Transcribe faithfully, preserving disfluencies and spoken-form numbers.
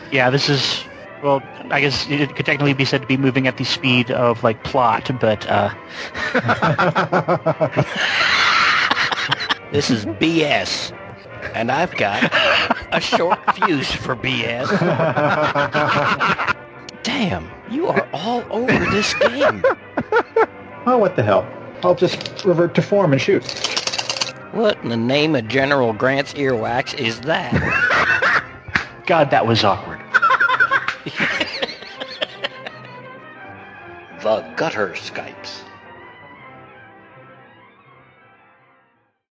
Yeah, this is, well, I guess it could technically be said to be moving at the speed of, like, plot, but, uh... This is B S, and I've got a short fuse for B S. Damn, you are all over this game. Oh, what the hell? I'll just revert to form and shoot. What in the name of General Grant's earwax is that? God, that was awkward. The Gutter Skypes.